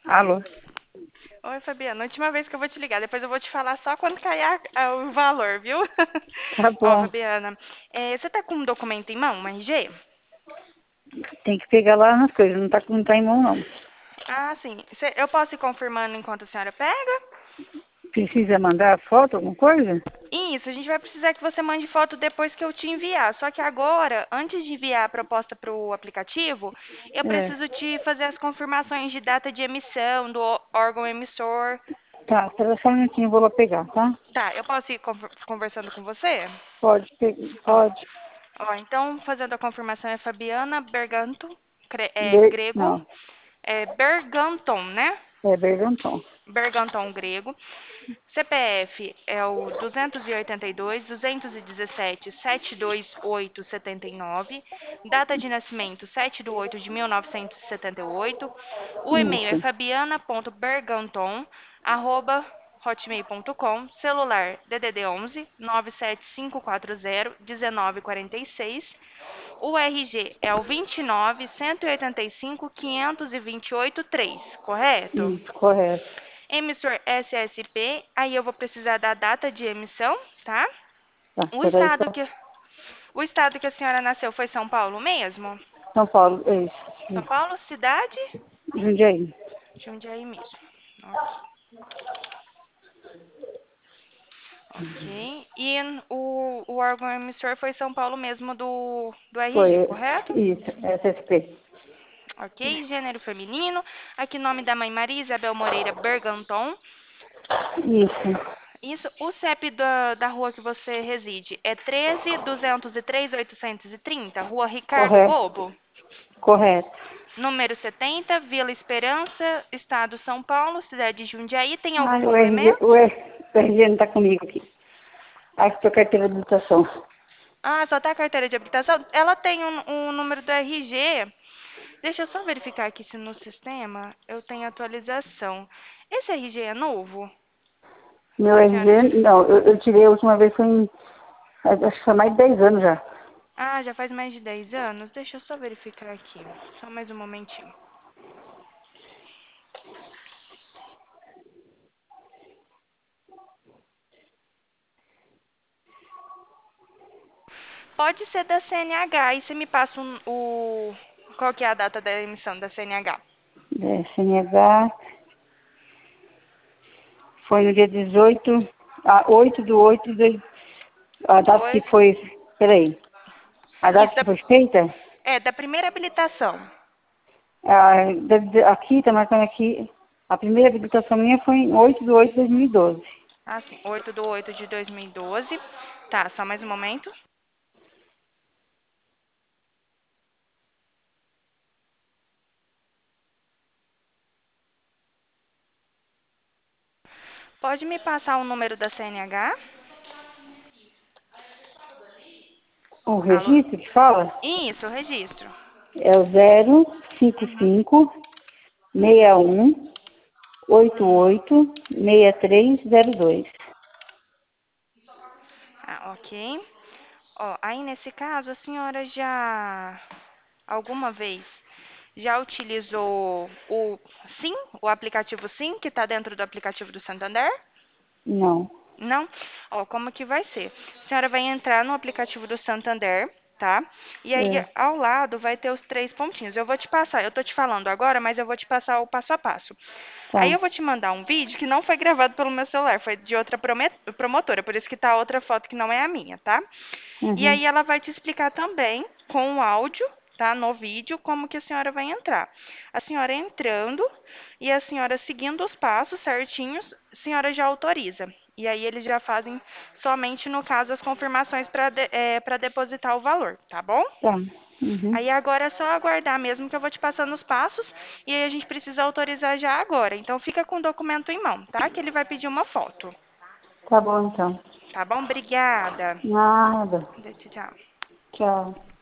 Alô? Oi, Fabiana. Última vez que eu vou te ligar. Depois eu vou te falar só quando cair o valor, viu? Tá Ó, bom. Fabiana, você tá com um documento em mão, um RG? Tem que pegar lá nas coisas. Não tá em mão, não. Ah, sim. Eu posso ir confirmando enquanto a senhora pega? Precisa mandar foto, alguma coisa? Isso, a gente vai precisar que você mande foto depois que eu te enviar. Só que agora, antes de enviar a proposta para o aplicativo, eu É. preciso te fazer as confirmações de data de emissão do órgão emissor. Tá, espera só um minutinho, eu vou lá pegar, tá? Tá, eu posso ir conversando com você? Pode, Ó, pode. então, fazendo a confirmação é Fabiana Berganto, grego, Não, Berganton, né? é Berganton. Berganton grego. CPF é o 282, 217, 72879. Data de nascimento 7/8 de 1978. O e-mail é Isso, fabiana.berganton@hotmail.com. Celular DDD 11 97540 1946. O RG é o 29 185 528 3, correto? isso, correto. Emissor SSP, aí eu vou precisar da data de emissão, tá? Tá, O espera aí estado só. que o estado que a senhora nasceu foi São Paulo mesmo? São Paulo, é São isso. Paulo, cidade? Jundiaí. Jundiaí mesmo. Ok. Ok. E o órgão emissor foi São Paulo mesmo do Foi, RG, correto? isso, SSP. Ok. Gênero feminino. Aqui nome da mãe Maria Isabel Moreira Berganton. Isso, Isso. O CEP da rua que você reside é 13.203.830, Rua Ricardo correto, Bobo, correto. número 70, Vila Esperança, Estado São Paulo, cidade de Jundiaí. Tem algum Ah, o RG, complemento? o RG não tá comigo aqui. Aqui tua carteira de habilitação. Ah, só tá a carteira de habilitação? Ela tem um número do RG. Deixa eu só verificar aqui se no sistema eu tenho atualização. Esse RG é novo? Meu Que a senhora RG, não, eu tirei a última vez foi em, acho que foi mais de 10 anos já. Ah, já faz mais de 10 anos? Deixa eu só verificar aqui. Só mais um momentinho. Pode ser da CNH. E você me passa qual que é a data da emissão da CNH? É, CNH foi no dia 18, 8 do 8 de, a data que Oi? foi, peraí, a Isso, data que foi feita, da primeira habilitação. aqui, tá marcando aqui, a primeira habilitação minha foi em 8 de 8 de 2012. Ah, sim. 8/8 de 2012. Tá, só mais um momento. Pode me passar o número da CNH? O Alô? registro que fala Isso, registro. é o 055 Uhum. 61 88 6302. Ah, ok. Ó, aí nesse caso, a senhora já alguma vez já utilizou o Sim, o aplicativo Sim, que está dentro do aplicativo do Santander? Não. Não? Ó, como que vai ser? A senhora vai entrar no aplicativo do Santander, tá? E aí É, ao lado vai ter os três pontinhos. Eu vou te passar, eu tô te falando agora, mas eu vou te passar o passo a passo. Aí tá. eu vou te mandar um vídeo que não foi gravado pelo meu celular, foi de outra promotora, por isso que tá outra foto que não é a minha, tá? E Uhum. aí ela vai te explicar também com o áudio, tá, no vídeo, como que a senhora vai entrar. A senhora entrando e a senhora seguindo os passos certinhos, a senhora já autoriza. E aí eles já fazem somente no caso as confirmações para depositar o valor, tá bom? Tá. Uhum. Aí agora é só aguardar mesmo que eu vou te passando os passos e aí a gente precisa autorizar já agora. Então fica com o documento em mão, tá? Que ele vai pedir uma foto. Tá bom então. Tá bom? Obrigada. Nada. Tchau. Tchau.